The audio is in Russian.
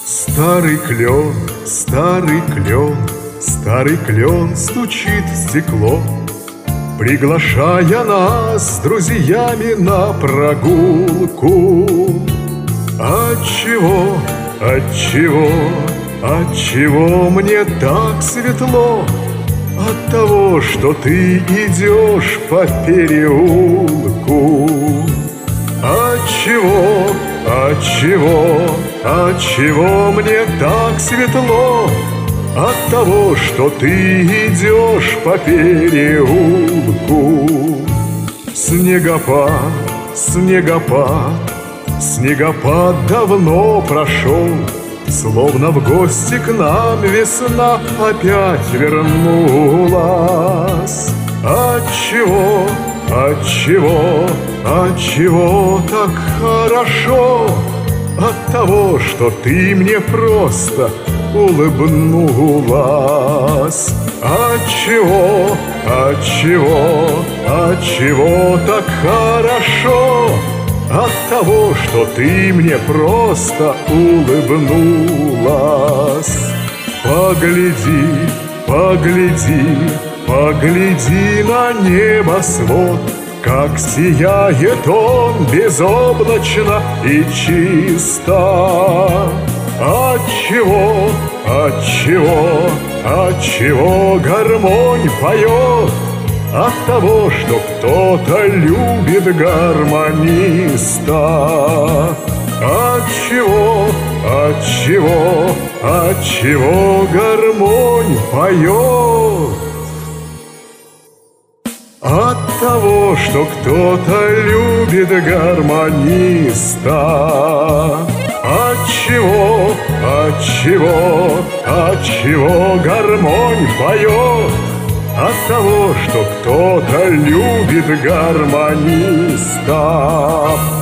Старый клен, старый клен, старый клен стучит в стекло, приглашая нас с друзьями на прогулку. Отчего, отчего, отчего мне так светло? От того, что ты идешь по переулку. Отчего, отчего, отчего мне так светло? От того, что ты идешь по переулку. Снегопад, снегопад, снегопад давно прошел, словно в гости к нам весна опять вернулась. Отчего, отчего, отчего так хорошо? От того, что ты мне просто улыбнулась. Отчего, отчего, отчего так хорошо? От того, что ты мне просто улыбнулась. Погляди, погляди, погляди на небосвод, как сияет он безоблачно и чисто. Отчего, отчего, отчего гармонь поет? От того, что кто-то любит гармониста. Отчего, отчего, отчего гармонь поет? От того, что кто-то любит гармониста. Отчего, отчего, отчего гармонь поет? От того, что кто-то любит гармониста.